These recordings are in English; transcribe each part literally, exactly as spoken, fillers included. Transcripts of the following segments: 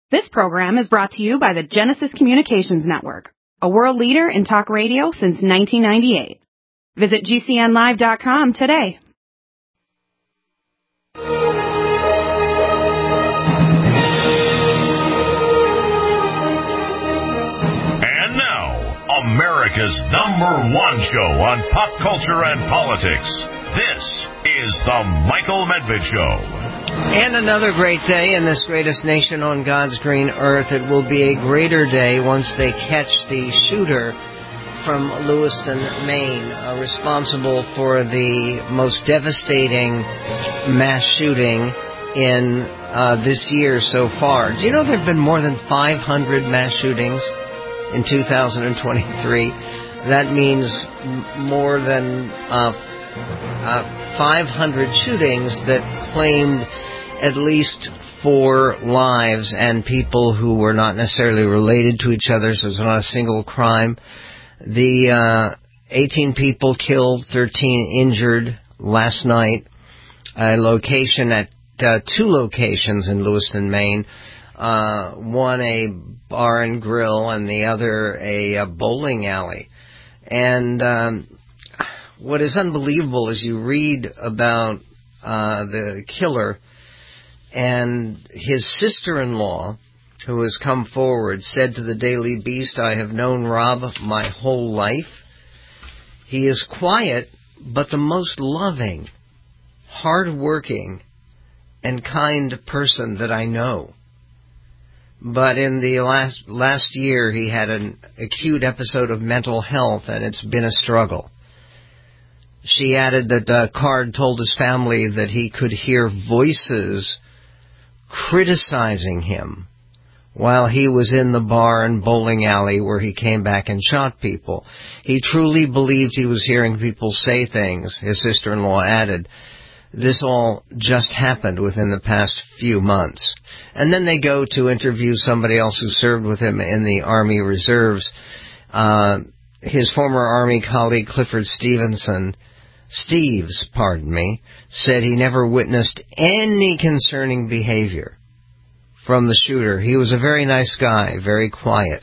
This program is brought to you by the Genesis Communications Network, a world leader in talk radio since nineteen ninety-eight. Visit G C N live dot com today. And now, America's number one show on pop culture and politics. This is The Michael Medved Show. And another great day in this greatest nation on God's green earth. It will be a greater day once they catch the shooter from Lewiston, Maine, uh, responsible for the most devastating mass shooting in uh, this year so far. Do you know there have been more than five hundred mass shootings in two thousand twenty-three? That means m- more than uh, uh, five hundred shootings that claimed at least four lives and people who were not necessarily related to each other, so it's not a single crime. The uh, eighteen people killed, thirteen injured last night. A location at uh, two locations in Lewiston, Maine. Uh, one a bar and grill, and the other a, a bowling alley. And um, what is unbelievable is you read about uh, the killer, and his sister-in-law, who has come forward, said to the Daily Beast, "I have known Rob my whole life. He is quiet, but the most loving, hard-working, and kind person that I know. But in the last last year, he had an acute episode of mental health, and it's been a struggle." She added that uh, Card told his family that he could hear voices criticizing him while he was in the bar and bowling alley where he came back and shot people. He truly believed he was hearing people say things, his sister-in-law added. This all just happened within the past few months. And then they go to interview somebody else who served with him in the Army Reserves. Uh, his former Army colleague Clifford Stevenson, Steves, pardon me, said he never witnessed any concerning behavior from the shooter. He was a very nice guy, very quiet.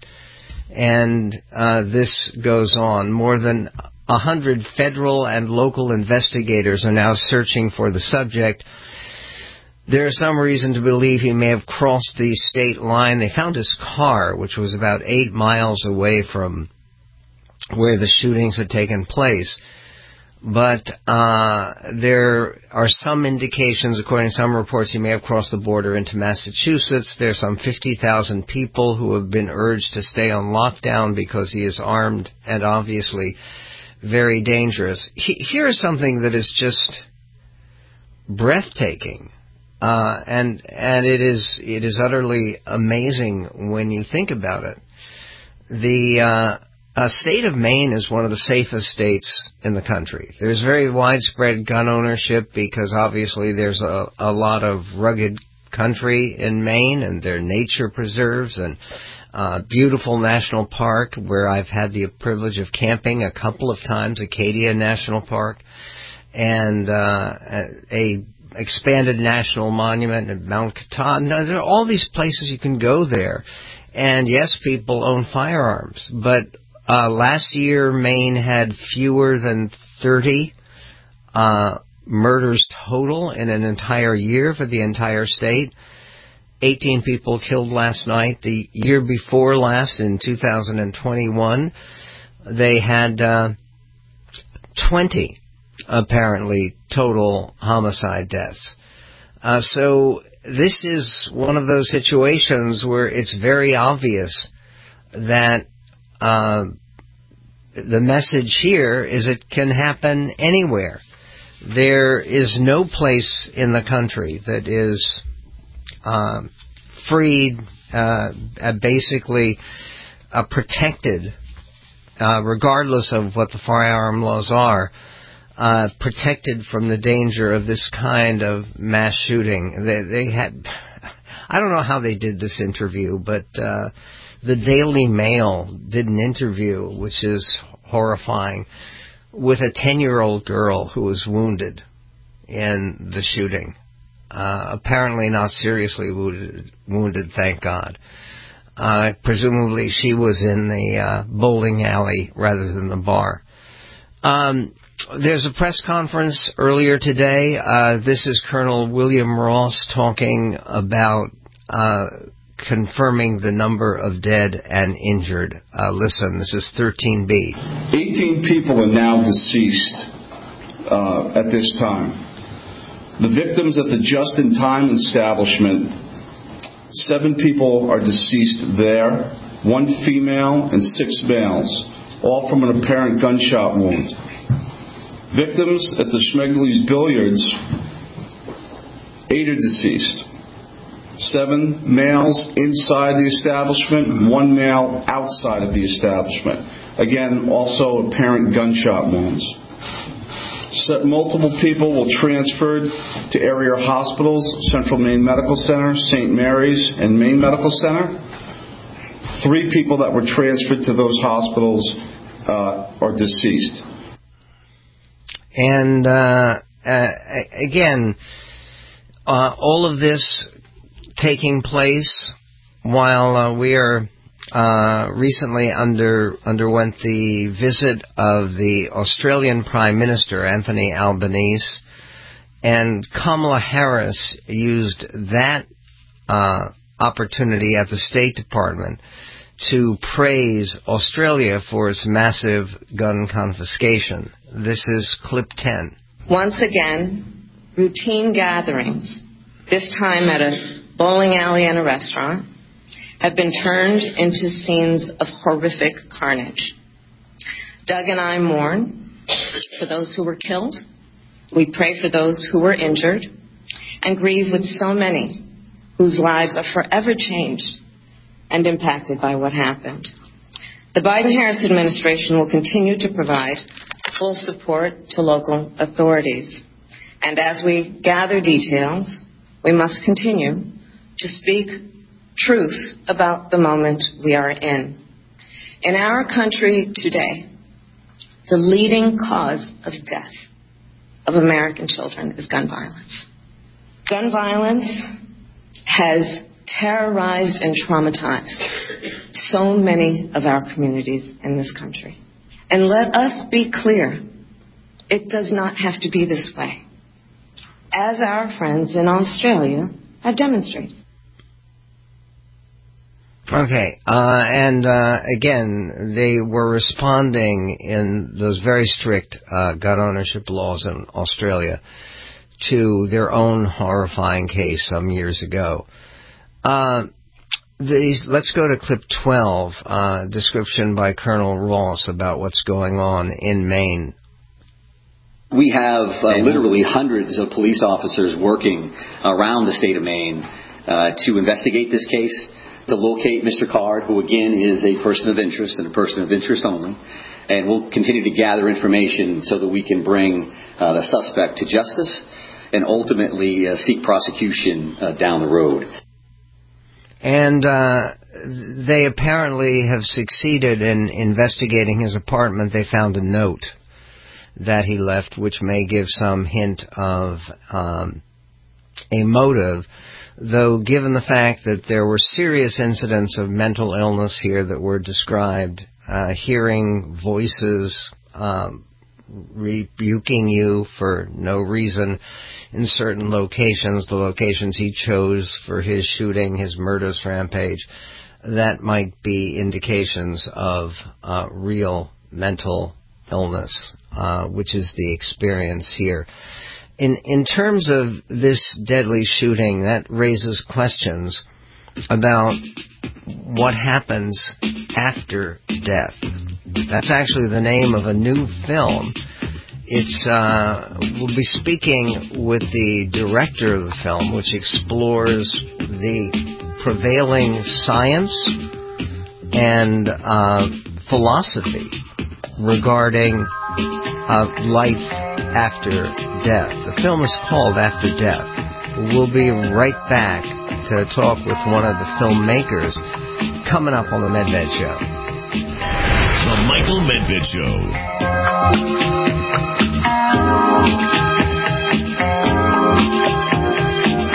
And uh, this goes on. More than a hundred federal and local investigators are now searching for the subject. There is some reason to believe he may have crossed the state line. They found his car, which was about eight miles away from where the shootings had taken place. But uh, there are some indications, according to some reports, he may have crossed the border into Massachusetts. There are some fifty thousand people who have been urged to stay on lockdown because he is armed and obviously very dangerous. He, here is something that is just breathtaking, uh, and and it is it is utterly amazing when you think about it. The uh, Uh, state of Maine is one of the safest states in the country. There's very widespread gun ownership because obviously there's a, a lot of rugged country in Maine, and there are nature preserves and uh, beautiful national park where I've had the privilege of camping a couple of times, Acadia National Park, and uh, a expanded national monument at Mount Katahdin. Now, there are all these places you can go there. And yes, people own firearms, but Uh, last year, Maine had fewer than thirty uh, murders total in an entire year for the entire state. eighteen people killed last night. The year before last, in two thousand twenty-one, they had uh, twenty, apparently, total homicide deaths. Uh, so this is one of those situations where it's very obvious that Uh, the message here is it can happen anywhere. There is no place in the country that is uh, freed, uh, basically uh, protected, uh, regardless of what the firearm laws are, uh, protected from the danger of this kind of mass shooting. They, they had, I don't know how they did this interview, but uh, the Daily Mail did an interview, which is horrifying, with a ten-year-old girl who was wounded in the shooting. uh, apparently not seriously wounded, wounded, thank God. Uh, presumably she was in the uh, bowling alley rather than the bar. Um, there's a press conference earlier today. Uh, this is Colonel William Ross talking about uh, confirming the number of dead and injured. Uh, listen, this is thirteen B. eighteen people are now deceased uh, at this time. The victims at the just-in-time establishment, seven people are deceased there, one female and six males, all from an apparent gunshot wound. Victims at the Schmegler's Billiards, eight are deceased. Seven males inside the establishment, one male outside of the establishment. Again, also apparent gunshot wounds. Multiple people were transferred to area hospitals, Central Maine Medical Center, Saint Mary's, and Maine Medical Center. Three people that were transferred to those hospitals uh, are deceased. And uh, uh, again, uh, all of this taking place while uh, we are uh, recently under underwent the visit of the Australian Prime Minister, Anthony Albanese, and Kamala Harris used that uh, opportunity at the State Department to praise Australia for its massive gun confiscation. This is clip ten. Once again, routine gatherings, this time at a bowling alley and a restaurant, have been turned into scenes of horrific carnage. Doug and I mourn for those who were killed. We pray for those who were injured and grieve with so many whose lives are forever changed and impacted by what happened. The Biden-Harris administration will continue to provide full support to local authorities. And as we gather details, we must continue to speak truth about the moment we are in. In our country today, the leading cause of death of American children is gun violence. Gun violence has terrorized and traumatized so many of our communities in this country. And let us be clear, it does not have to be this way, as our friends in Australia have demonstrated. Okay, uh, and uh, again, they were responding in those very strict uh, gun ownership laws in Australia to their own horrifying case some years ago. Uh, these, let's go to clip twelve, uh, description by Colonel Ross about what's going on in Maine. We have uh, literally hundreds of police officers working around the state of Maine uh, to investigate this case, to locate Mister Card, who again is a person of interest and a person of interest only. And we'll continue to gather information so that we can bring uh, the suspect to justice and ultimately uh, seek prosecution uh, down the road. And uh, they apparently have succeeded in investigating his apartment. They found a note that he left, which may give some hint of um, a motive, though given the fact that there were serious incidents of mental illness here that were described, uh, hearing voices um, rebuking you for no reason in certain locations, the locations he chose for his shooting, his murderous rampage, that might be indications of uh, real mental illness, uh, which is the experience here. In in terms of this deadly shooting, that raises questions about what happens after death. That's actually the name of a new film. It's uh, we'll be speaking with the director of the film, which explores the prevailing science and uh, philosophy regarding uh, life after death. The film is called After Death. We'll be right back to talk with one of the filmmakers coming up on the Medved Show. The Michael Medved Show.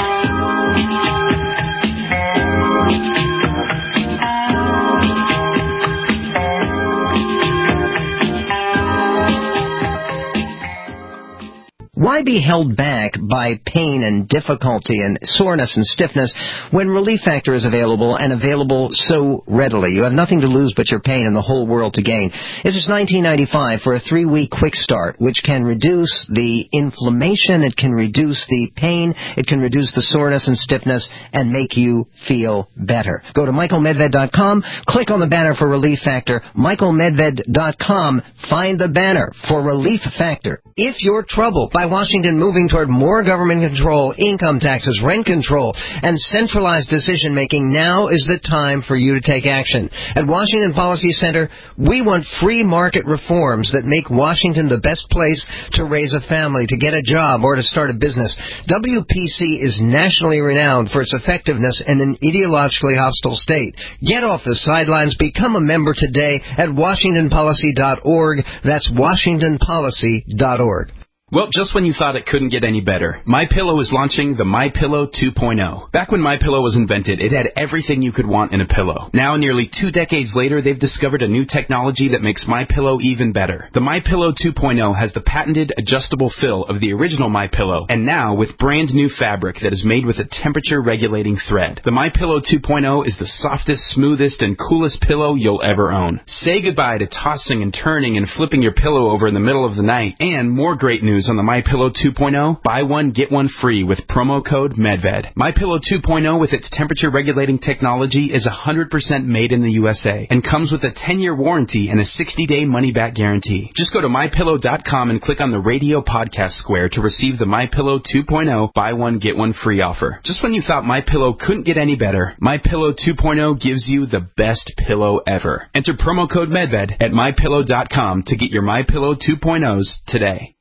Why be held back by pain and difficulty and soreness and stiffness when Relief Factor is available and available so readily? You have nothing to lose but your pain and the whole world to gain. It's just nineteen ninety-five for a three-week quick start, which can reduce the inflammation, it can reduce the pain, it can reduce the soreness and stiffness, and make you feel better. Go to michael medved dot com, click on the banner for Relief Factor, michael medved dot com, find the banner for Relief Factor. If you're troubled by Washington moving toward more government control, income taxes, rent control, and centralized decision-making, now is the time for you to take action. At Washington Policy Center, we want free market reforms that make Washington the best place to raise a family, to get a job, or to start a business. W P C is nationally renowned for its effectiveness in an ideologically hostile state. Get off the sidelines. Become a member today at washington policy dot org. That's washington policy dot org. Well, just when you thought it couldn't get any better, MyPillow is launching the MyPillow two point oh. Back when MyPillow was invented, it had everything you could want in a pillow. Now, nearly two decades later, they've discovered a new technology that makes MyPillow even better. The MyPillow two point oh has the patented adjustable fill of the original MyPillow, and now with brand new fabric that is made with a temperature-regulating thread. The MyPillow two point oh is the softest, smoothest, and coolest pillow you'll ever own. Say goodbye to tossing and turning and flipping your pillow over in the middle of the night. And more great news on the MyPillow two point oh, buy one, get one free with promo code MedVed. MyPillow two point oh with its temperature-regulating technology is one hundred percent made in the U S A and comes with a ten-year warranty and a sixty-day money-back guarantee. Just go to my pillow dot com and click on the radio podcast square to receive the MyPillow two point oh buy one, get one free offer. Just when you thought MyPillow couldn't get any better, MyPillow two point oh gives you the best pillow ever. Enter promo code MedVed at my pillow dot com to get your MyPillow two point ohs today.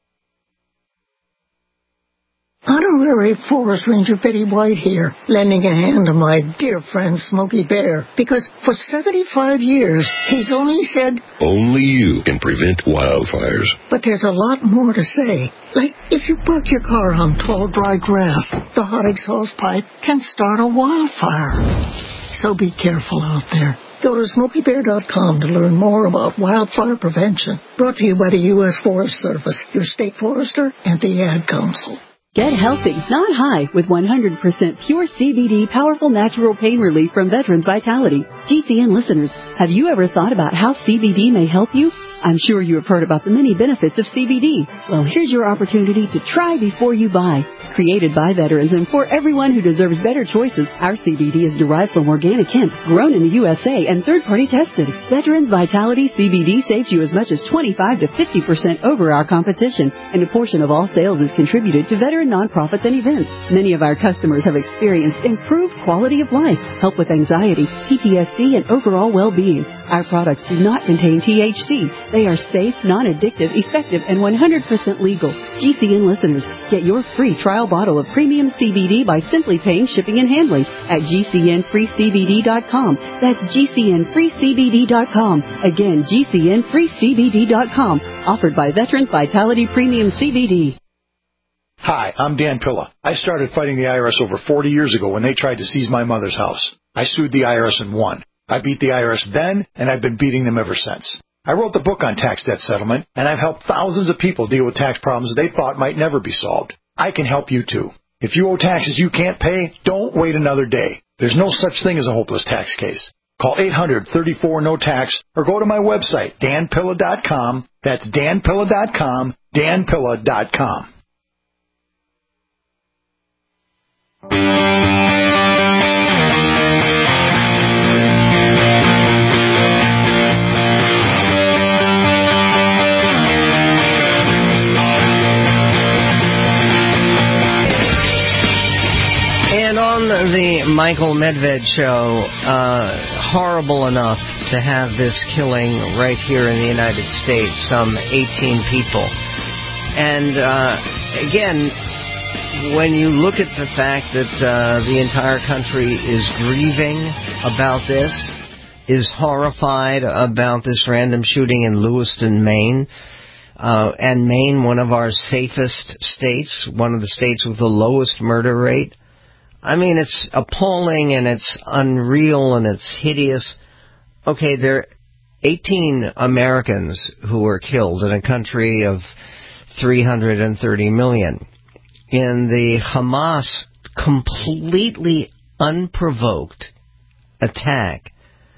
Honorary Forest Ranger Betty White here, lending a hand to my dear friend Smokey Bear, because for seventy-five years, he's only said, only you can prevent wildfires. But there's a lot more to say. Like, if you park your car on tall, dry grass, the hot exhaust pipe can start a wildfire. So be careful out there. Go to smokey bear dot com to learn more about wildfire prevention. Brought to you by the U S Forest Service, your state forester, and the Ad Council. Get healthy, not high, with one hundred percent pure C B D powerful natural pain relief from Veterans Vitality. G C N listeners, have you ever thought about how C B D may help you? I'm sure you have heard about the many benefits of C B D. Well, here's your opportunity to try before you buy. Created by veterans and for everyone who deserves better choices, our C B D is derived from organic hemp, grown in the U S A and third-party tested. Veterans Vitality C B D saves you as much as twenty-five to fifty percent over our competition, and a portion of all sales is contributed to veteran nonprofits and events. Many of our customers have experienced improved quality of life, help with anxiety, P T S D, and overall well-being. Our products do not contain T H C. They are safe, non-addictive, effective, and one hundred percent legal. G C N listeners, get your free trial bottle of premium C B D by simply paying shipping and handling at G C N free C B D dot com. That's G C N free C B D dot com. Again, G C N free C B D dot com. Offered by Veterans Vitality Premium C B D. Hi, I'm Dan Pilla. I started fighting the I R S over forty years ago when they tried to seize my mother's house. I sued the I R S and won. I beat the I R S then, and I've been beating them ever since. I wrote the book on tax debt settlement, and I've helped thousands of people deal with tax problems they thought might never be solved. I can help you, too. If you owe taxes you can't pay, don't wait another day. There's no such thing as a hopeless tax case. Call eight hundred, thirty-four, no tax, or go to my website, dan pilla dot com. That's dan pilla dot com, dan pilla dot com. And on the Michael Medved show, uh, horrible enough to have this killing right here in the United States, some eighteen people. And uh, again, when you look at the fact that uh, the entire country is grieving about this, is horrified about this random shooting in Lewiston, Maine, uh, and Maine, one of our safest states, one of the states with the lowest murder rate. I mean, it's appalling and it's unreal and it's hideous. Okay, there are eighteen Americans who were killed in a country of three hundred thirty million. In the Hamas completely unprovoked attack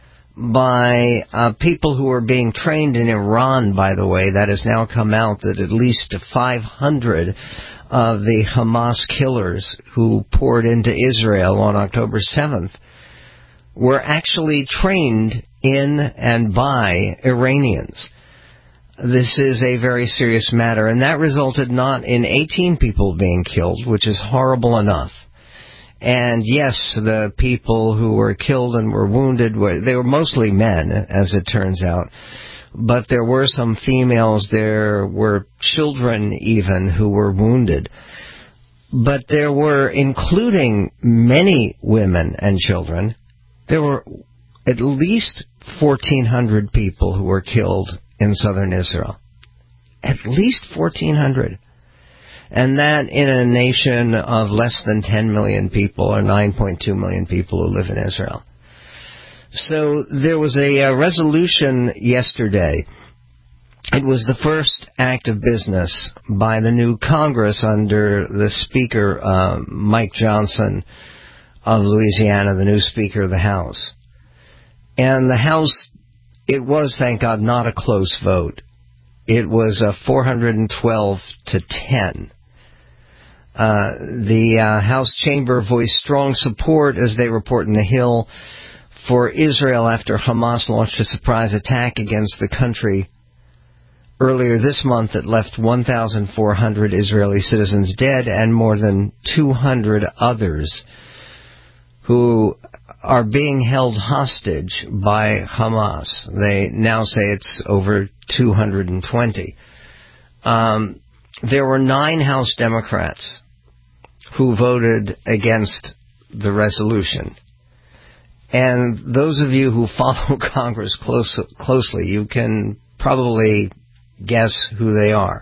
by uh, people who are being trained in Iran, by the way, that has now come out that at least five hundred of the Hamas killers who poured into Israel on October seventh were actually trained in and by Iranians. This is a very serious matter, and that resulted not in eighteen people being killed, which is horrible enough. And yes, the people who were killed and were wounded, were they were mostly men, as it turns out. But there were some females, there were children even who were wounded. But there were, including many women and children, there were at least fourteen hundred people who were killed in southern Israel. At least fourteen hundred. And that in a nation of less than ten million people, or nine point two million people who live in Israel. So there was a, a resolution yesterday. It was the first act of business by the new Congress under the Speaker, uh, Mike Johnson of Louisiana, the new Speaker of the House. And the House, it was, thank God, not a close vote. It was a four hundred twelve to ten. Uh, the uh, House chamber voiced strong support, as they report in The Hill, for Israel after Hamas launched a surprise attack against the country earlier this month that left one thousand four hundred Israeli citizens dead and more than two hundred others who are being held hostage by Hamas. They now say it's over two hundred twenty. Um, there were nine House Democrats who voted against the resolution. And those of you who follow Congress close, closely, you can probably guess who they are.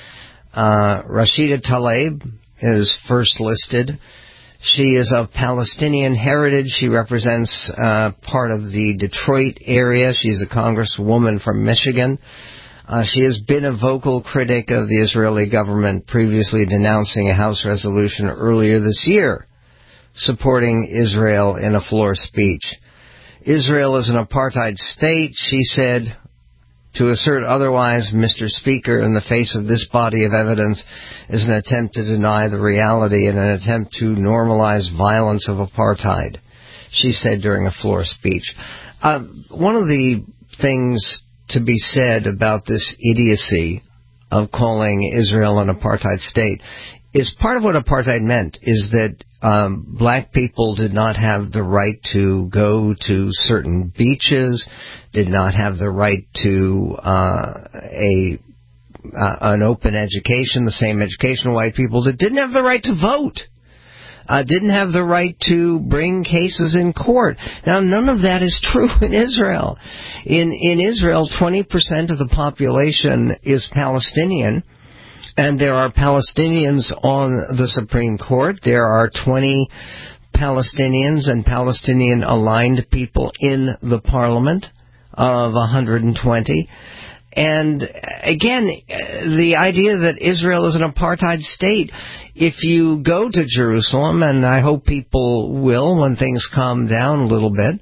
Uh, Rashida Tlaib is first listed. She is of Palestinian heritage. She represents uh, part of the Detroit area. She's a congresswoman from Michigan. Uh, she has been a vocal critic of the Israeli government, previously denouncing a House resolution earlier this year supporting Israel in a floor speech. Israel is an apartheid state, she said. To assert otherwise, Mister Speaker, in the face of this body of evidence, is an attempt to deny the reality and an attempt to normalize violence of apartheid, she said during a floor speech. Uh, one of the things to be said about this idiocy of calling Israel an apartheid state is part of what apartheid meant is that um, black people did not have the right to go to certain beaches, did not have the right to uh, a uh, an open education, the same education white people did, didn't have the right to vote. Uh, didn't have the right to bring cases in court. Now, none of that is true in Israel. In in Israel, twenty percent of the population is Palestinian, and there are Palestinians on the Supreme Court. There are twenty Palestinians and Palestinian-aligned people in the parliament of one hundred twenty. And again, the idea that Israel is an apartheid state, if you go to Jerusalem, and I hope people will when things calm down a little bit,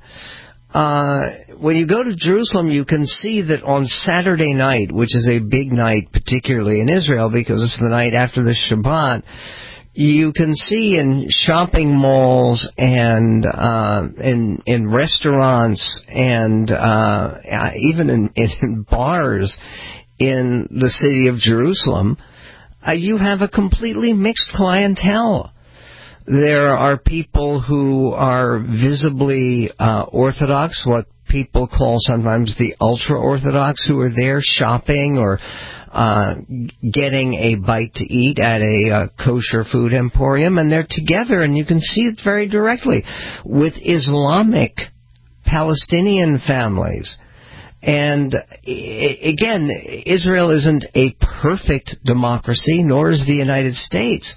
uh, when you go to Jerusalem, you can see that on Saturday night, which is a big night, particularly in Israel, because it's the night after the Shabbat, you can see in shopping malls and uh, in in restaurants and uh, even in, in bars in the city of Jerusalem, uh, you have a completely mixed clientele. There are people who are visibly uh, Orthodox, what people call sometimes the ultra-Orthodox, who are there shopping or uh, getting a bite to eat at a uh, kosher food emporium, and they're together, and you can see it very directly with Islamic Palestinian families. And again, Israel isn't a perfect democracy, nor is the United States.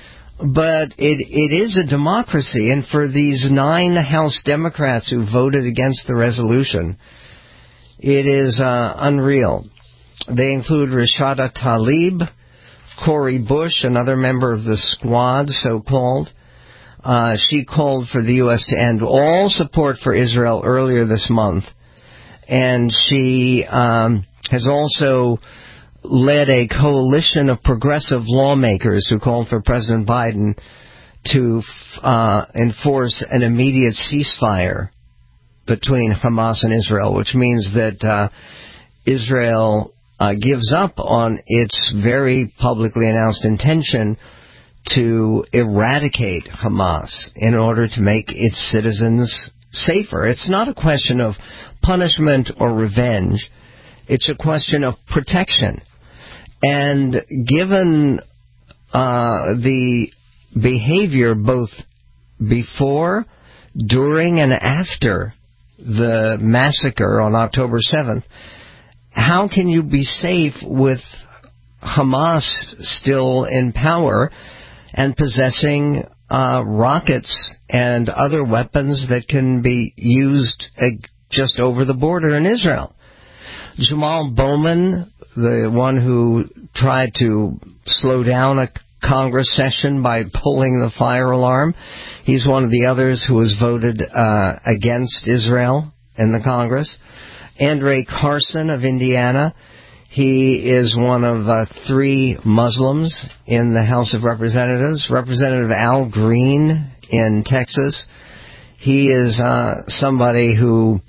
But it, it is a democracy, and for these nine House Democrats who voted against the resolution, it is uh, unreal. They include Rashida Tlaib, Cori Bush, another member of the Squad, so-called. Uh, she called for the U S to end all support for Israel earlier this month. And she um, has also led a coalition of progressive lawmakers who called for President Biden to uh, enforce an immediate ceasefire between Hamas and Israel, which means that uh, Israel uh, gives up on its very publicly announced intention to eradicate Hamas in order to make its citizens safer. It's not a question of punishment or revenge. It's a question of protection. And given uh, the behavior both before, during, and after the massacre on October seventh, how can you be safe with Hamas still in power and possessing uh, rockets and other weapons that can be used uh, just over the border in Israel? Jamal Bowman, the one who tried to slow down a Congress session by pulling the fire alarm, he's one of the others who has voted uh, against Israel in the Congress. Andre Carson of Indiana, he is one of uh, three Muslims in the House of Representatives. Representative Al Green in Texas, he is uh, somebody who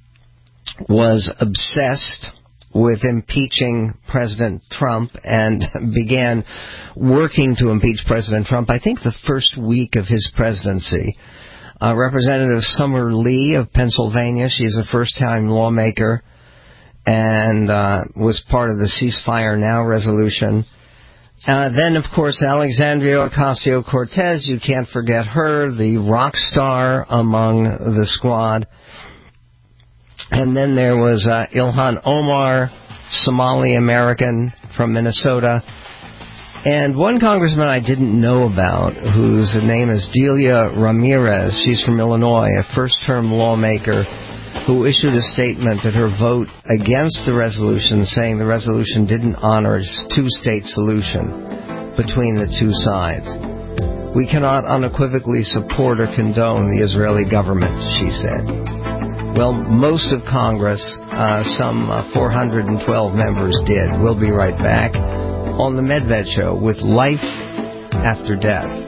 was obsessed with impeaching President Trump and began working to impeach President Trump, I think the first week of his presidency. Uh, Representative Summer Lee of Pennsylvania, she's a first-time lawmaker and uh, was part of the Ceasefire Now resolution. Uh, then, of course, Alexandria Ocasio-Cortez, you can't forget her, the rock star among the Squad. And then there was uh, Ilhan Omar, Somali-American from Minnesota. And one congressman I didn't know about, whose name is Delia Ramirez. She's from Illinois, a first-term lawmaker who issued a statement that her vote against the resolution, saying the resolution didn't honor a two-state solution between the two sides. We cannot unequivocally support or condone the Israeli government, she said. Well, most of Congress, uh, some uh, four hundred twelve members did. We'll be right back on the Medved Show with Life After Death.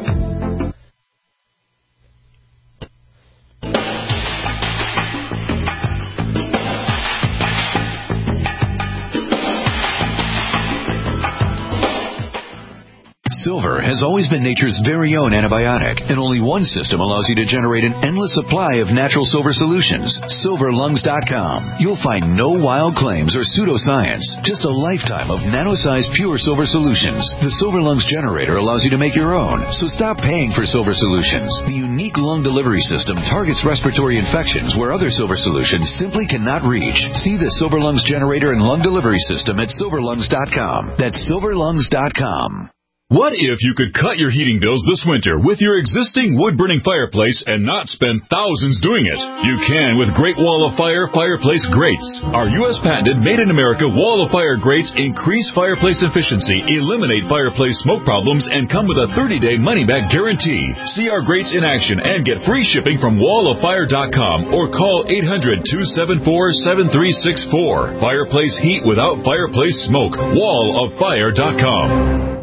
Silver has always been nature's very own antibiotic, and only one system allows you to generate an endless supply of natural silver solutions. silver lungs dot com. You'll find no wild claims or pseudoscience, just a lifetime of nano-sized pure silver solutions. The Silver Lungs generator allows you to make your own, so stop paying for silver solutions. The unique lung delivery system targets respiratory infections where other silver solutions simply cannot reach. See the Silver Lungs generator and lung delivery system at silver lungs dot com. That's silver lungs dot com. What if you could cut your heating bills this winter with your existing wood-burning fireplace and not spend thousands doing it? You can with Great Wall of Fire Fireplace Grates. Our U S patented made-in-America Wall of Fire grates increase fireplace efficiency, eliminate fireplace smoke problems, and come with a thirty-day money-back guarantee. See our grates in action and get free shipping from wall of fire dot com or call eight hundred, two seven four, seven three six four. Fireplace heat without fireplace smoke. wall of fire dot com.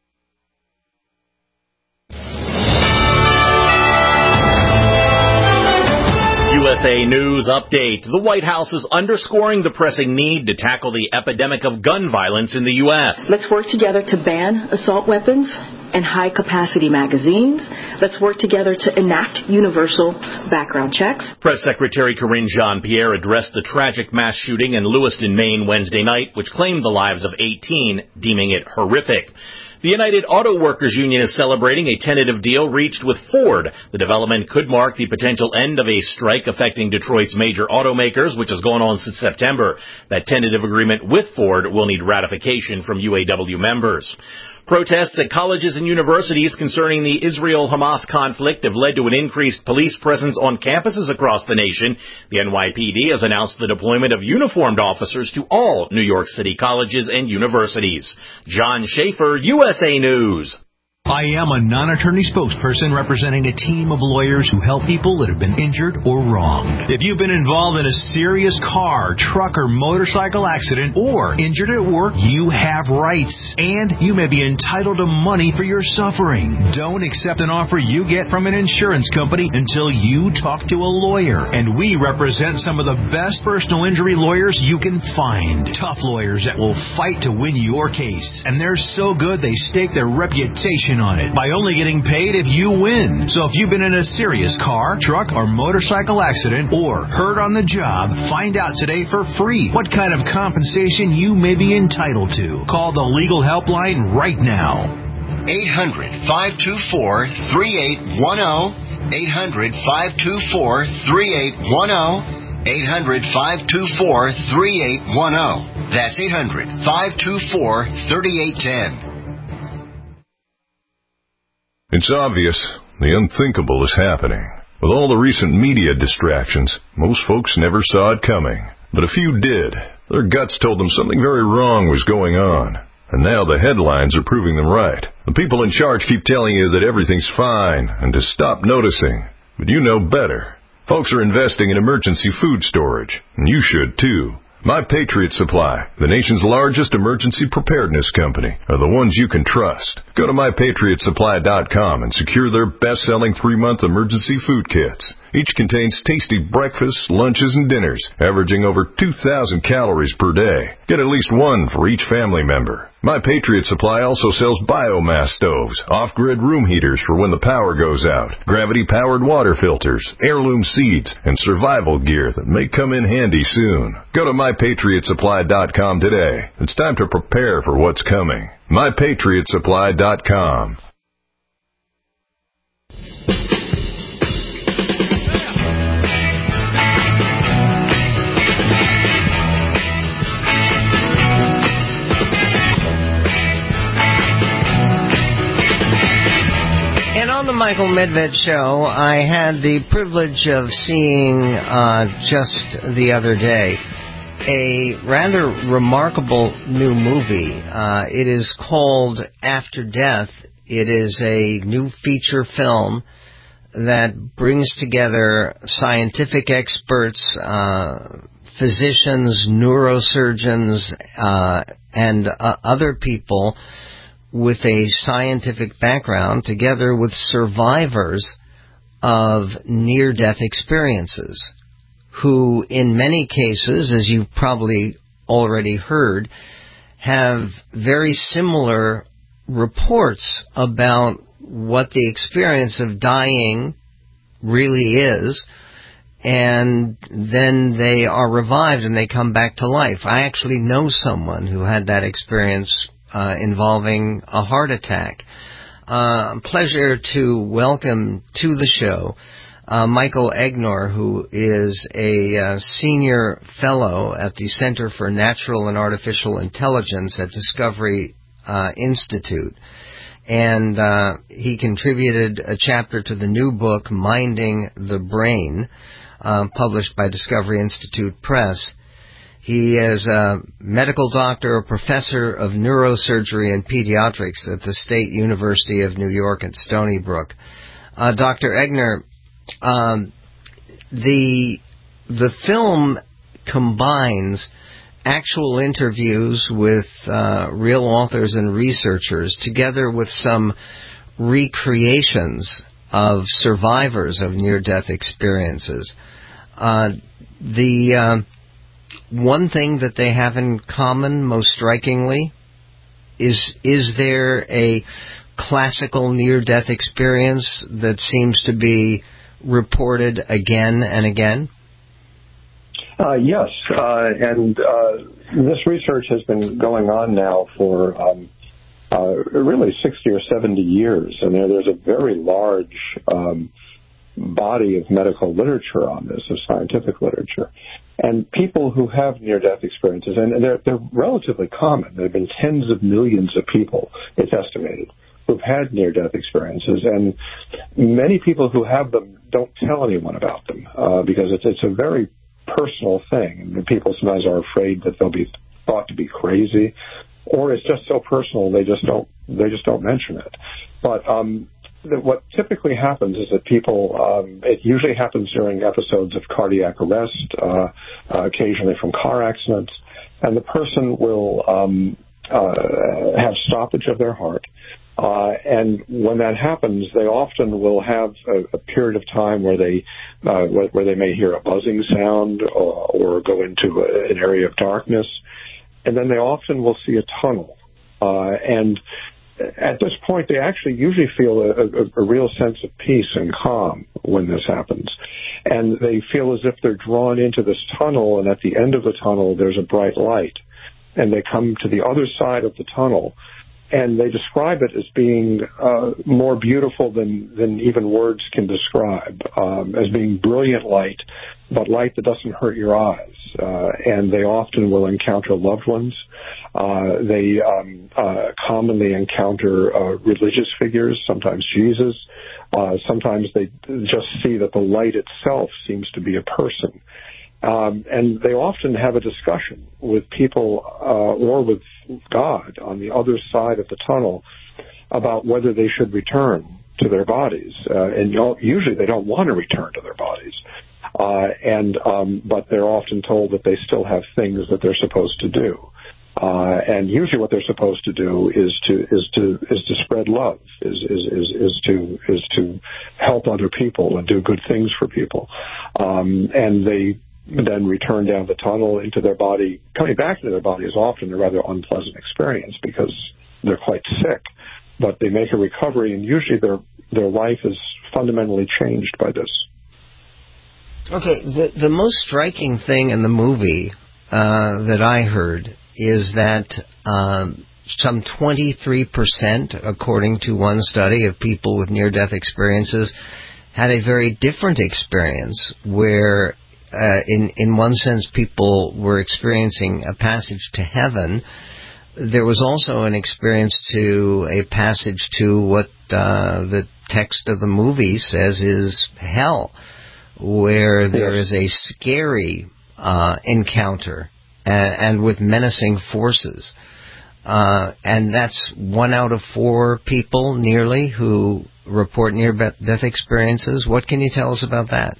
U S A News Update. The White House is underscoring the pressing need to tackle the epidemic of gun violence in the U S. Let's work together to ban assault weapons and high-capacity magazines. Let's work together to enact universal background checks. Press Secretary Karine Jean-Pierre addressed the tragic mass shooting in Lewiston, Maine Wednesday night, which claimed the lives of eighteen, deeming it horrific. The United Auto Workers Union is celebrating a tentative deal reached with Ford. The development could mark the potential end of a strike affecting Detroit's major automakers, which has gone on since September. That tentative agreement with Ford will need ratification from U A W members. Protests at colleges and universities concerning the Israel-Hamas conflict have led to an increased police presence on campuses across the nation. The N Y P D has announced the deployment of uniformed officers to all New York City colleges and universities. John Schaefer, U S A News. I am a non-attorney spokesperson representing a team of lawyers who help people that have been injured or wronged. If you've been involved in a serious car, truck, or motorcycle accident or injured at work, you have rights, and you may be entitled to money for your suffering. Don't accept an offer you get from an insurance company until you talk to a lawyer, and we represent some of the best personal injury lawyers you can find. Tough lawyers that will fight to win your case, and they're so good they stake their reputation on it by only getting paid if you win. So if you've been in a serious car, truck, or motorcycle accident or hurt on the job, find out today for free what kind of compensation you may be entitled to. Call the legal helpline right now. eight hundred, five two four, three eight one zero. eight hundred, five two four, three eight one zero. eight hundred, five two four, three eight one zero. That's eight hundred, five two four, three eight one zero. It's obvious the unthinkable is happening. With all the recent media distractions, most folks never saw it coming. But a few did. Their guts told them something very wrong was going on. And now the headlines are proving them right. The people in charge keep telling you that everything's fine and to stop noticing. But you know better. Folks are investing in emergency food storage, and you should too. My Patriot Supply, the nation's largest emergency preparedness company, are the ones you can trust. Go to my patriot supply dot com and secure their best-selling three-month emergency food kits. Each contains tasty breakfasts, lunches, and dinners, averaging over two thousand calories per day. Get at least one for each family member. My Patriot Supply also sells biomass stoves, off-grid room heaters for when the power goes out, gravity-powered water filters, heirloom seeds, and survival gear that may come in handy soon. Go to my patriot supply dot com today. It's time to prepare for what's coming. my patriot supply dot com. On the Michael Medved Show, I had the privilege of seeing uh, just the other day a rather remarkable new movie. Uh, it is called After Death. It is a new feature film that brings together scientific experts, uh, physicians, neurosurgeons, uh, and uh, other people with a scientific background, together with survivors of near-death experiences, who in many cases, as you've probably already heard, have very similar reports about what the experience of dying really is, and then they are revived and they come back to life. I actually know someone who had that experience Uh, involving a heart attack. Uh, pleasure to welcome to the show uh, Michael Egnor, who is a uh, senior fellow at the Center for Natural and Artificial Intelligence at Discovery uh, Institute. And uh, he contributed a chapter to the new book, Minding the Brain, uh, published by Discovery Institute Press. He is a medical doctor, a professor of neurosurgery and pediatrics at the State University of New York at Stony Brook. Uh, Doctor Egnor, um, the the film combines actual interviews with uh, real authors and researchers, together with some recreations of survivors of near-death experiences. Uh, the uh, One thing that they have in common, most strikingly, is is there a classical near-death experience that seems to be reported again and again? Uh, yes, uh, and uh, this research has been going on now for um, uh, really sixty or seventy years. I mean, there's a very large um, body of medical literature on this, of scientific literature. And people who have near-death experiences, and they're, they're relatively common. There have been tens of millions of people, it's estimated, who've had near-death experiences. And many people who have them don't tell anyone about them uh, because it's, it's a very personal thing. And people sometimes are afraid that they'll be thought to be crazy, or it's just so personal they just don't they just don't mention it. But um, the, what typically happens is that people um, it usually happens during episodes of cardiac arrest, uh, uh, occasionally from car accidents, and the person will um, uh, have stoppage of their heart. Uh, and when that happens, they often will have a, a period of time where they uh, where, where they may hear a buzzing sound or, or go into a, an area of darkness, and then they often will see a tunnel. Uh, and at this point, they actually usually feel a, a, a real sense of peace and calm when this happens. And they feel as if they're drawn into this tunnel, and at the end of the tunnel, there's a bright light. And they come to the other side of the tunnel, and they describe it as being uh, more beautiful than, than even words can describe, um, as being brilliant light, but light that doesn't hurt your eyes. Uh, and they often will encounter loved ones. Uh, they um, uh, commonly encounter uh, religious figures, sometimes Jesus. Uh, sometimes they just see that the light itself seems to be a person. Um, and they often have a discussion with people uh, or with God on the other side of the tunnel about whether they should return to their bodies. Uh, and usually they don't want to return to their bodies. Uh, and um, but they're often told that they still have things that they're supposed to do. Uh, and usually what they're supposed to do is to is to is to spread love, is is is, is to is to help other people and do good things for people. Um, and they then return down the tunnel into their body. Coming back into their body is often a rather unpleasant experience because they're quite sick, but they make a recovery, and usually their their life is fundamentally changed by this. Okay, the the most striking thing in the movie uh, that I heard is that um, some twenty-three percent, according to one study, of people with near-death experiences had a very different experience where Uh, in, in one sense, people were experiencing a passage to heaven. There was also an experience to a passage to what uh, the text of the movie says is hell, where there is a scary uh, encounter and, and with menacing forces. Uh, and that's one out of four people, nearly, who report near-death experiences. What can you tell us about that?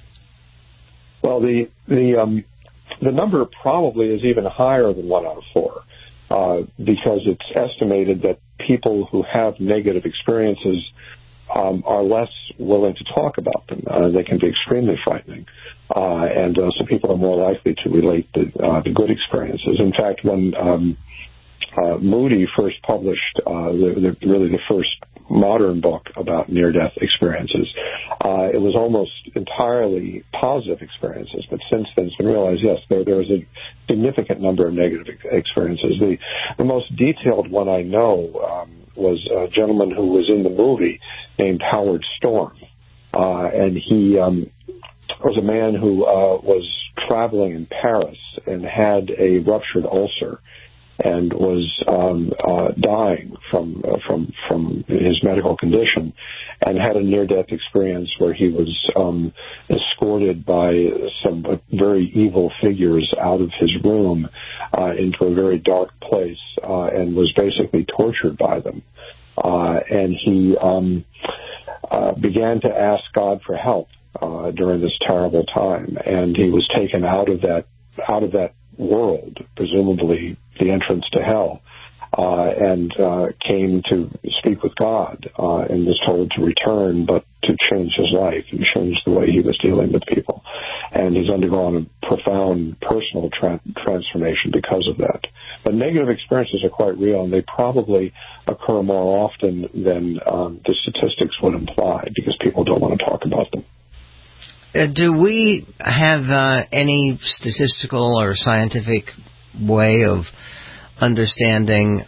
Well, the the um, the number probably is even higher than one out of four, uh, because it's estimated that people who have negative experiences um, are less willing to talk about them. Uh, they can be extremely frightening, uh, and uh, so people are more likely to relate the, uh, the good experiences. In fact, when um, uh, Moody first published uh, the, the, really the first modern book about near-death experiences, uh, it was almost entirely positive experiences. But since then, it's been realized, yes, there there is a significant number of negative experiences. The the most detailed one I know um, was a gentleman who was in the movie named Howard Storm, uh, and he um, was a man who uh, was traveling in Paris and had a ruptured ulcer and was um, uh, dying from uh, from from his medical condition, and had a near-death experience where he was um, escorted by some very evil figures out of his room uh, into a very dark place, uh, and was basically tortured by them. Uh, and he um, uh, began to ask God for help uh, during this terrible time, and he was taken out of that out of that world, presumably the entrance to hell, uh, and uh, came to speak with God uh, and was told to return, but to change his life and change the way he was dealing with people. And he's undergone a profound personal tra- transformation because of that. But negative experiences are quite real, and they probably occur more often than um, the statistics would imply, because people don't want to talk about them. Uh, do we have uh, any statistical or scientific way of understanding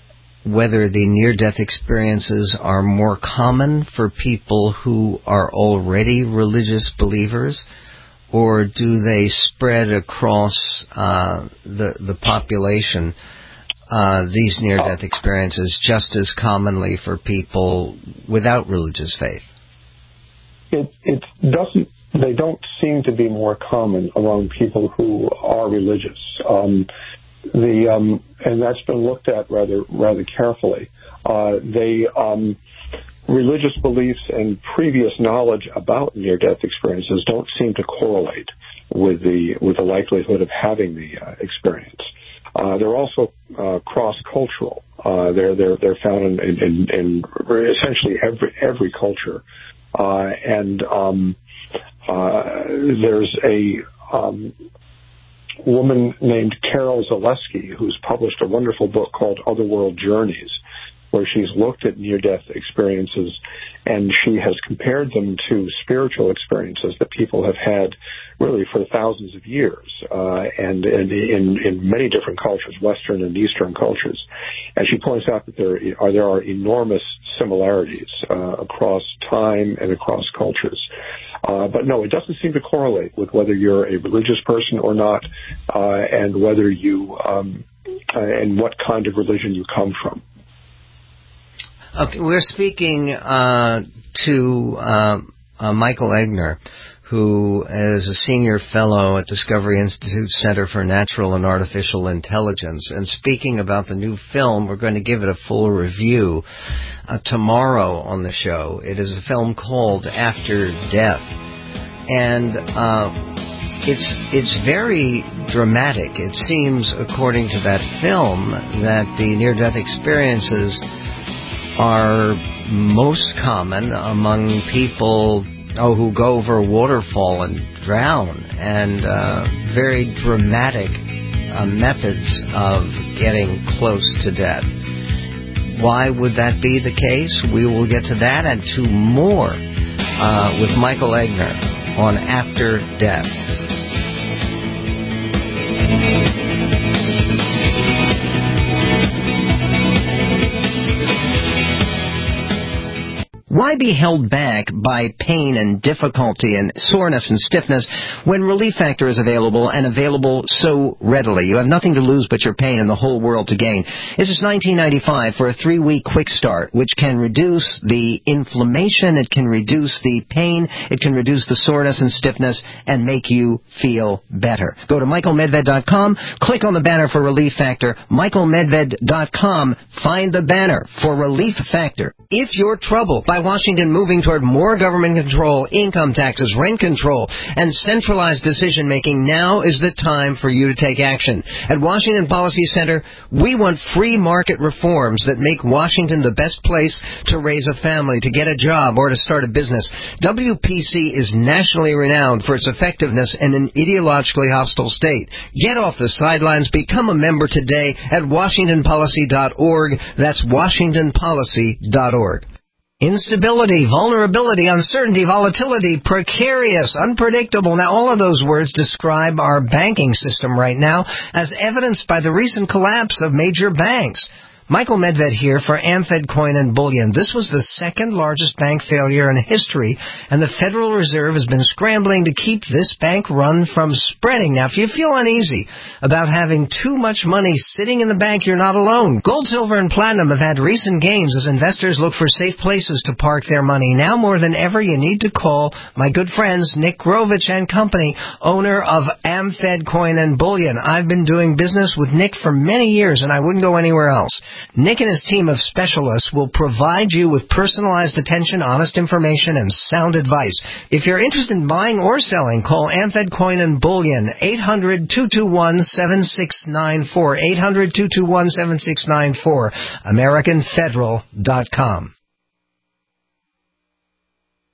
whether the near-death experiences are more common for people who are already religious believers, or do they spread across uh, the the population, uh, these near-death experiences, just as commonly for people without religious faith? It, it doesn't. They don't seem to be more common among people who are religious. Um, The um, and that's been looked at rather rather carefully. Uh, they um, religious beliefs and previous knowledge about near-death experiences don't seem to correlate with the with the likelihood of having the uh, experience. Uh, they're also uh, cross-cultural. Uh, they're they're they're found in, in, in essentially every every culture, uh, and um, uh, there's a um, woman named Carol Zaleski, who's published a wonderful book called Otherworld Journeys, where she's looked at near-death experiences, and she has compared them to spiritual experiences that people have had really for thousands of years, uh, and, and in, in many different cultures, Western and Eastern cultures. And she points out that there are, there are enormous similarities uh, across time and across cultures. Uh, but no, it doesn't seem to correlate with whether you're a religious person or not, uh, and whether you um, uh, and what kind of religion you come from. Okay, we're speaking uh, to uh, uh, Michael Egner, who is a senior fellow at Discovery Institute Center for Natural and Artificial Intelligence. And speaking about the new film, we're going to give it a full review uh, tomorrow on the show. It is a film called After Death. And uh, it's it's very dramatic. It seems, according to that film, that the near-death experiences are most common among people oh, who go over a waterfall and drown, and uh, very dramatic uh, methods of getting close to death. Why would that be the case? We will get to that and to more uh, with Michael Egner on After Death. Why be held back by pain and difficulty and soreness and stiffness when Relief Factor is available and available so readily? You have nothing to lose but your pain and the whole world to gain. It's just nineteen ninety-five for a three-week quick start, which can reduce the inflammation, it can reduce the pain, it can reduce the soreness and stiffness, and make you feel better. Go to michael medved dot com, click on the banner for Relief Factor, michael medved dot com, find the banner for Relief Factor. If you're troubled by Washington moving toward more government control, income taxes, rent control, and centralized decision-making, now is the time for you to take action. At Washington Policy Center, we want free market reforms that make Washington the best place to raise a family, to get a job, or to start a business. W P C is nationally renowned for its effectiveness in an ideologically hostile state. Get off the sidelines. Become a member today at washington policy dot org. That's washington policy dot org. Instability, vulnerability, uncertainty, volatility, precarious, unpredictable. Now, all of those words describe our banking system right now, as evidenced by the recent collapse of major banks. Michael Medved here for AmFed Coin and Bullion. This was the second largest bank failure in history, and the Federal Reserve has been scrambling to keep this bank run from spreading. Now, if you feel uneasy about having too much money sitting in the bank, you're not alone. Gold, silver, and platinum have had recent gains as investors look for safe places to park their money. Now more than ever, you need to call my good friends Nick Grovich and Company, owner of AmFed Coin and Bullion. I've been doing business with Nick for many years, and I wouldn't go anywhere else. Nick and his team of specialists will provide you with personalized attention, honest information, and sound advice. If you're interested in buying or selling, call AmFed Coin and Bullion, eight hundred, two two one, seven six nine four, eight hundred, two two one, seven six nine four, american federal dot com.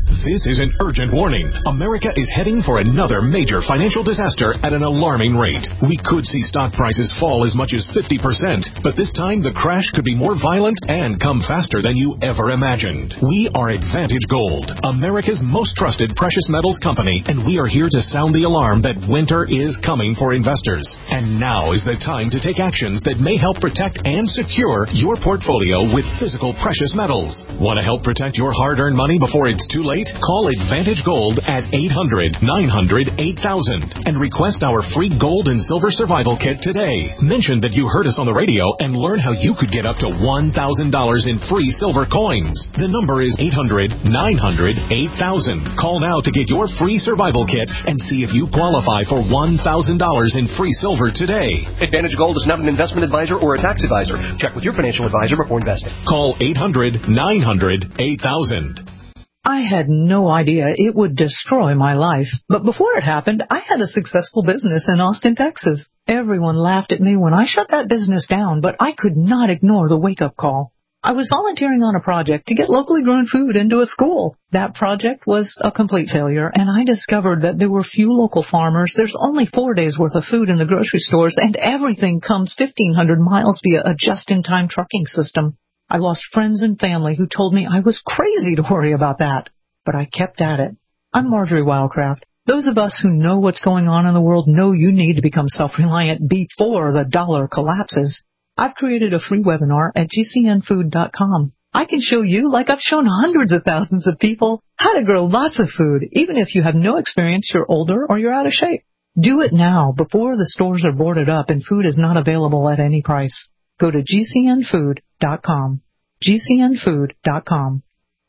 This is an urgent warning. America is heading for another major financial disaster at an alarming rate. We could see stock prices fall as much as fifty percent, but this time the crash could be more violent and come faster than you ever imagined. We are Advantage Gold, America's most trusted precious metals company, and we are here to sound the alarm that winter is coming for investors. And now is the time to take actions that may help protect and secure your portfolio with physical precious metals. Want to help protect your hard-earned money before it's too late? Call Advantage Gold at eight hundred, nine hundred, eight thousand and request our free gold and silver survival kit today. Mention that you heard us on the radio and learn how you could get up to one thousand dollars in free silver coins. The number is eight hundred, nine hundred, eight thousand. Call now to get your free survival kit and see if you qualify for one thousand dollars in free silver today. Advantage Gold is not an investment advisor or a tax advisor. Check with your financial advisor before investing. Call eight hundred, nine hundred, eight thousand. I had no idea it would destroy my life. But before it happened, I had a successful business in Austin, Texas. Everyone laughed at me when I shut that business down, but I could not ignore the wake-up call. I was volunteering on a project to get locally grown food into a school. That project was a complete failure, and I discovered that there were few local farmers. There's only four days' worth of food in the grocery stores, and everything comes fifteen hundred miles via a just-in-time trucking system. I lost friends and family who told me I was crazy to worry about that, but I kept at it. I'm Marjorie Wildcraft. Those of us who know what's going on in the world know you need to become self-reliant before the dollar collapses. I've created a free webinar at G C N food dot com. I can show you, like I've shown hundreds of thousands of people, how to grow lots of food, even if you have no experience, you're older, or you're out of shape. Do it now, before the stores are boarded up and food is not available at any price. Go to G C N food dot com. G C N food dot com.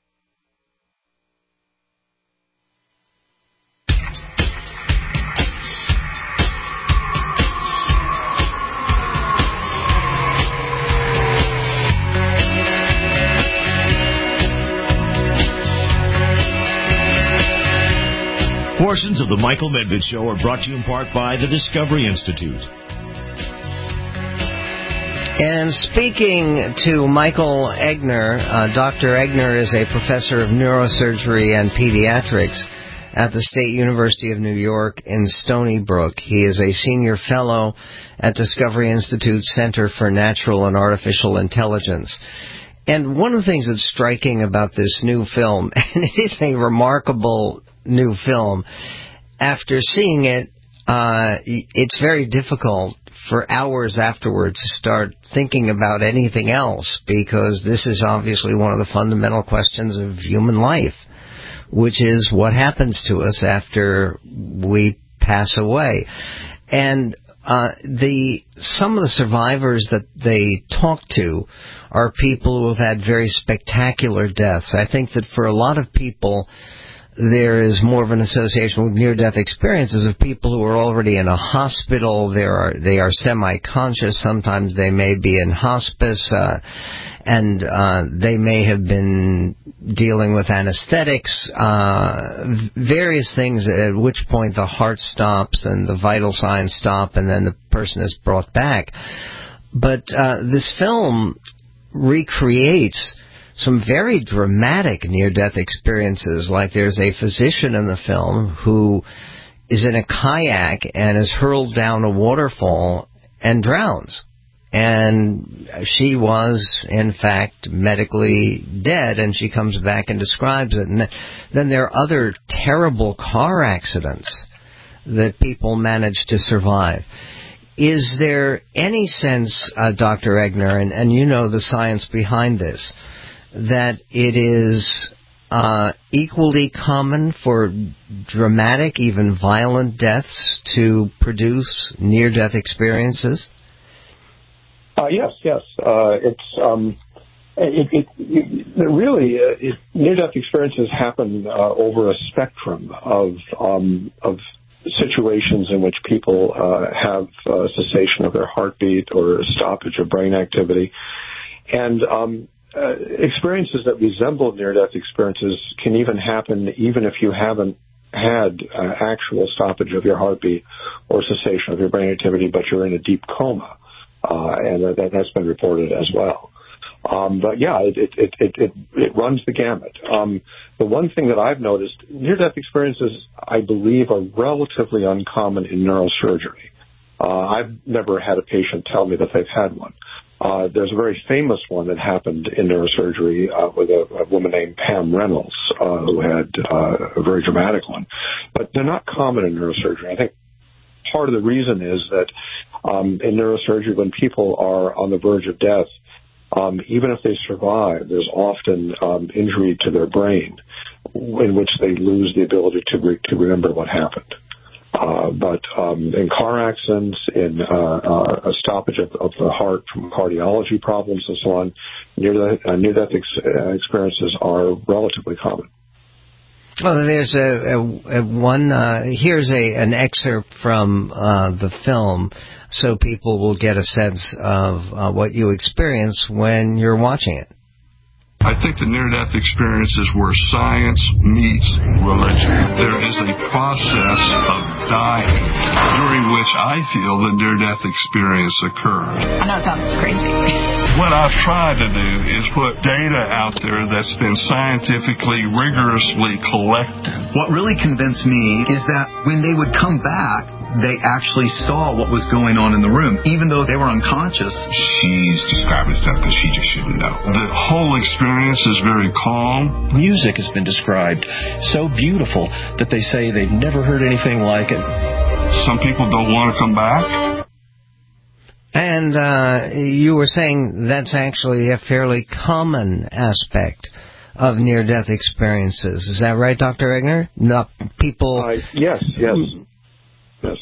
Portions of the Michael Medved Show are brought to you in part by the Discovery Institute. And speaking to Michael Egner, uh, Doctor Egner is a professor of neurosurgery and pediatrics at the State University of New York in Stony Brook. He is a senior fellow at Discovery Institute Center for Natural and Artificial Intelligence. And one of the things that's striking about this new film, and it is a remarkable new film, after seeing it, uh, it's very difficult for hours afterwards to start thinking about anything else, because this is obviously one of the fundamental questions of human life, which is what happens to us after we pass away. And uh, the some of the survivors that they talk to are people who have had very spectacular deaths. I think that for a lot of people, there is more of an association with near-death experiences of people who are already in a hospital. There are, they are semi-conscious. Sometimes they may be in hospice, uh, and uh, they may have been dealing with anesthetics, uh, various things, at which point the heart stops and the vital signs stop, and then the person is brought back. But uh, this film recreates some very dramatic near-death experiences. Like there's a physician in the film who is in a kayak and is hurled down a waterfall and drowns. And she was, in fact, medically dead, and she comes back and describes it. And then there are other terrible car accidents that people manage to survive. Is there any sense, uh, Doctor Egner, and, and you know the science behind this, that it is uh, equally common for dramatic, even violent deaths to produce near-death experiences? Uh, yes, yes. Uh, it's um, it, it, it really uh, it, near-death experiences happen uh, over a spectrum of um, of situations in which people uh, have uh, cessation of their heartbeat or stoppage of brain activity, and um, uh, experiences that resemble near-death experiences can even happen even if you haven't had uh, actual stoppage of your heartbeat or cessation of your brain activity, but you're in a deep coma. Uh, and that, that's been reported as well. Um, but yeah, it, it, it, it, it, it runs the gamut. Um, the one thing that I've noticed, near-death experiences, I believe, are relatively uncommon in neurosurgery. Uh, I've never had a patient tell me that they've had one. Uh, there's a very famous one that happened in neurosurgery uh, with a, a woman named Pam Reynolds, uh, who had uh, a very dramatic one. But they're not common in neurosurgery. I think part of the reason is that um, in neurosurgery, when people are on the verge of death, um, even if they survive, there's often um, injury to their brain in which they lose the ability to, re- to remember what happened. Uh, but um, in car accidents, in uh, uh, a stoppage of, of the heart from cardiology problems and so on, near-death, uh, near-death ex- uh, experiences are relatively common. Well, there's a, a, a one. Uh, here's a an excerpt from uh, the film, so people will get a sense of uh, what you experience when you're watching it. I think the near-death experience is where science meets religion. There is a process of dying during which I feel the near-death experience occurs. I know it sounds crazy. What I've tried to do is put data out there that's been scientifically, rigorously collected. What really convinced me is that when they would come back, they actually saw what was going on in the room, even though they were unconscious. She's describing stuff that she just shouldn't know. The whole experience is very calm. Music has been described so beautiful that they say they've never heard anything like it. Some people don't want to come back. And uh, you were saying that's actually a fairly common aspect of near-death experiences. Is that right, Doctor Egner? No, people. Uh, yes, yes. Yes.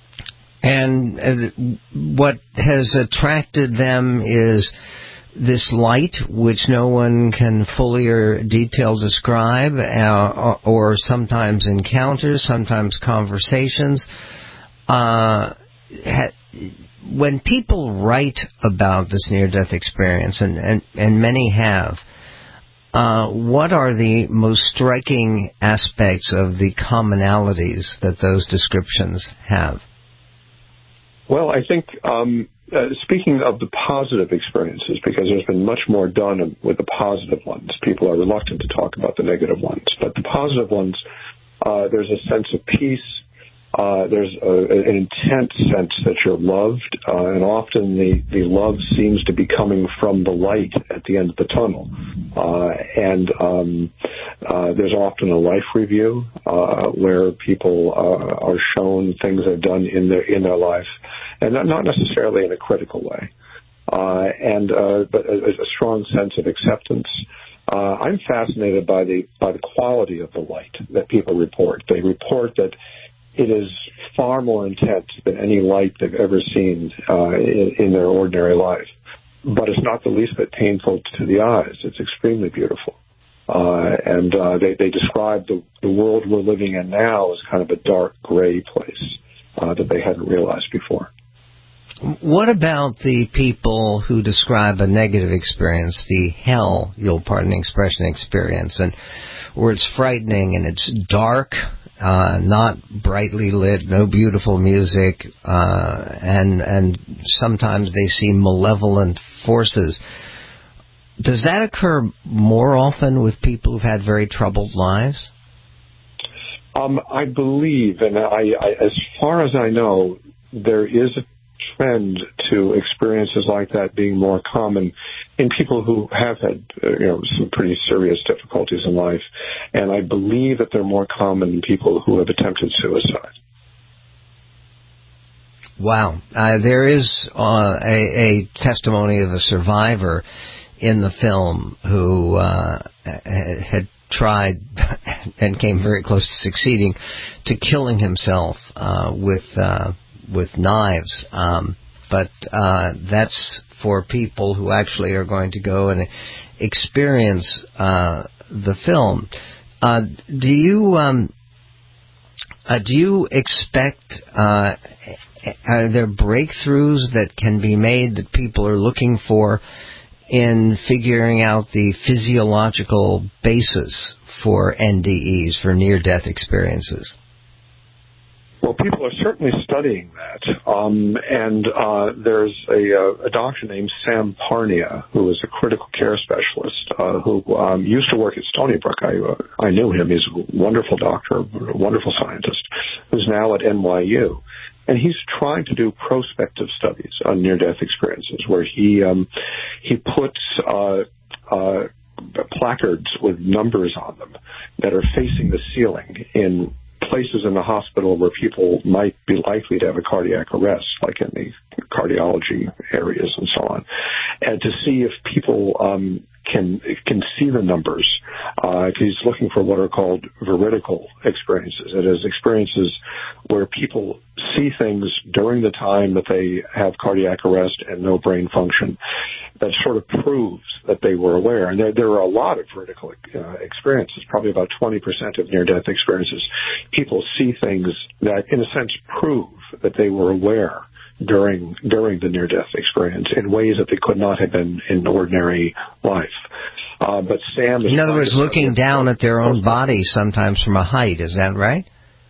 And uh, what has attracted them is this light, which no one can fully or detail describe, uh, or sometimes encounters, sometimes conversations. Uh, ha- when people write about this near-death experience, and, and, and many have, Uh, what are the most striking aspects of the commonalities that those descriptions have? Well, I think, um, uh, speaking of the positive experiences, because there's been much more done with the positive ones. People are reluctant to talk about the negative ones. But the positive ones, uh, there's a sense of peace. Uh, there's a, an intense sense that you're loved, uh, and often the, the love seems to be coming from the light at the end of the tunnel. Uh, and um, uh, there's often a life review uh, where people uh, are shown things they've done in their in their life, and not necessarily in a critical way, uh, and uh, but a, a strong sense of acceptance. Uh, I'm fascinated by the by the quality of the light that people report. They report that it is far more intense than any light they've ever seen uh, in, in their ordinary life. But it's not the least bit painful to the eyes. It's extremely beautiful. Uh, and uh, they, they describe the, the world we're living in now as kind of a dark, gray place uh, that they hadn't realized before. What about the people who describe a negative experience, the hell, you'll pardon the expression, experience, and where it's frightening and it's dark, Uh, not brightly lit, no beautiful music, uh, and and sometimes they see malevolent forces. Does that occur more often with people who've had very troubled lives? Um, I believe, and I, I, as far as I know, there is a trend to experiences like that being more common in people who have had, uh, you know, some pretty serious difficulties in life, and I believe that they're more common in people who have attempted suicide. Wow. Uh, there is uh, a, a testimony of a survivor in the film who uh, had tried and came very close to succeeding to killing himself uh, with uh, with knives. Um, but uh, that's for people who actually are going to go and experience uh, the film. Uh, do you um, uh, do you expect uh, are there breakthroughs that can be made that people are looking for in figuring out the physiological basis for N D Es, for near-death experiences? Well, people are certainly studying that, um, and uh, there's a, a doctor named Sam Parnia, who is a critical care specialist, uh, who um, used to work at Stony Brook. I, uh, I knew him. He's a wonderful doctor, a wonderful scientist, who's now at N Y U. And he's trying to do prospective studies on near-death experiences, where he um, he puts uh, uh, placards with numbers on them that are facing the ceiling in places in the hospital where people might be likely to have a cardiac arrest, like in the cardiology areas and so on, and to see if people um, can can see the numbers. Uh, he's looking for what are called veridical experiences. It is experiences where people see things during the time that they have cardiac arrest and no brain function that sort of proves that they were aware. And there, there are a lot of vertical uh, experiences, probably about twenty percent of near-death experiences. People see things that, in a sense, prove that they were aware during during the near-death experience in ways that they could not have been in ordinary life. Uh, but Sam is... In other words, looking down at their own body sometimes from a height. Is that right?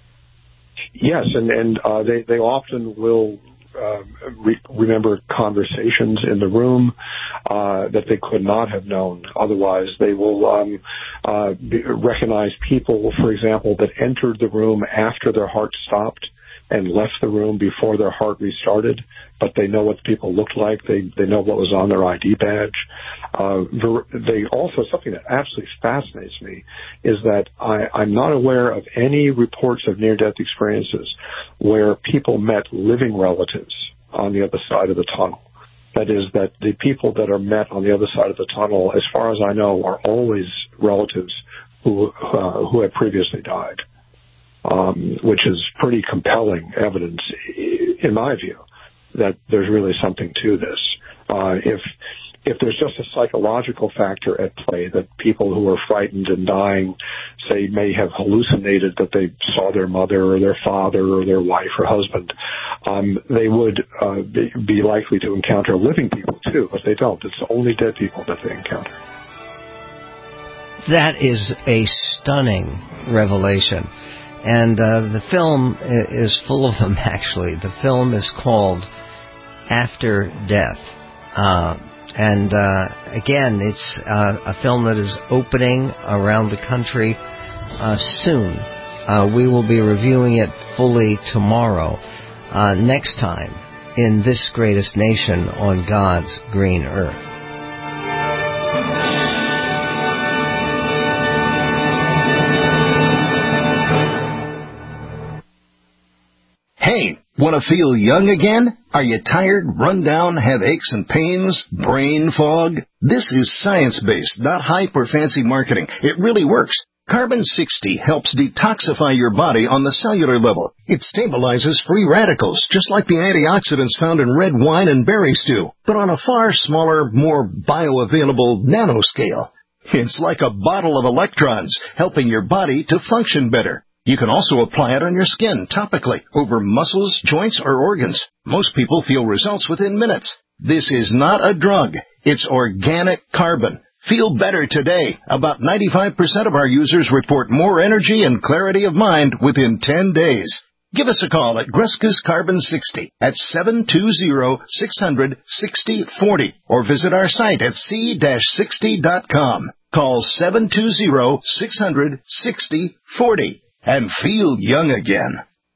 Yes, and, and uh, they, they often will uh, re- remember conversations in the room uh, that they could not have known otherwise. They will um, uh, be, recognize people, for example, that entered the room after their heart stopped and left the room before their heart restarted, but they know what the people looked like. They they know what was on their I D badge. Uh, they also, something that absolutely fascinates me is that I, I'm not aware of any reports of near-death experiences where people met living relatives on the other side of the tunnel. That is, that the people that are met on the other side of the tunnel, as far as I know, are always relatives who uh, who had previously died. Um, which is pretty compelling evidence, in my view, that there's really something to this. Uh, if if there's just a psychological factor at play, that people who are frightened and dying, say, may have hallucinated that they saw their mother or their father or their wife or husband, um, they would uh, be, be likely to encounter living people too, but they don't. It's only dead people that they encounter. That is a stunning revelation. And uh, the film is full of them, actually. The film is called After Death. Uh, and, uh, again, it's uh, a film that is opening around the country uh, soon. Uh, we will be reviewing it fully tomorrow, uh, next time, in This Greatest Nation on God's Green Earth. Hey, want to feel young again? Are you tired, run down, have aches and pains, brain fog? This is science-based, not hype or fancy marketing. It really works. Carbon sixty helps detoxify your body on the cellular level. It stabilizes free radicals, just like the antioxidants found in red wine and berry stew, but on a far smaller, more bioavailable nanoscale. It's like a bottle of electrons, helping your body to function better. You can also apply it on your skin topically over muscles, joints, or organs. Most people feel results within minutes. This is not a drug. It's organic carbon. Feel better today. About ninety-five percent of our users report more energy and clarity of mind within ten days. Give us a call at Greska's Carbon sixty at seven two zero, six hundred, sixty forty or visit our site at c sixty dot com. Call seven two zero, six hundred, sixty forty. And feel young again.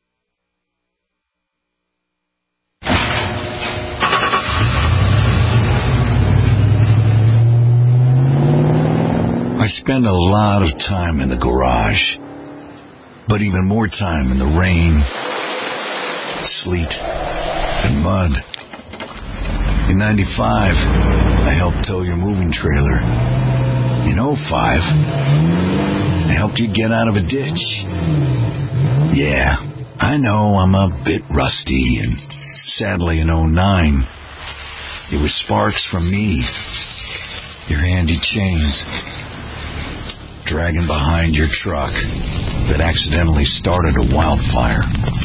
I spend a lot of time in the garage, but even more time in the rain, sleet, and mud. In ninety-five, I helped tow your moving trailer. In oh five, I helped you get out of a ditch. Yeah, I know I'm a bit rusty, and sadly in oh nine, it was sparks from me, your handy chains, dragging behind your truck that accidentally started a wildfire.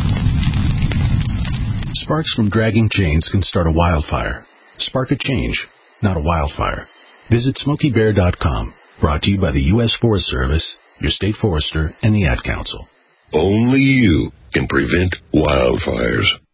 Sparks from dragging chains can start a wildfire. Spark a change, not a wildfire. Visit Smokey Bear dot com. Brought to you by the U S Forest Service, your state forester, and the Ad Council. Only you can prevent wildfires.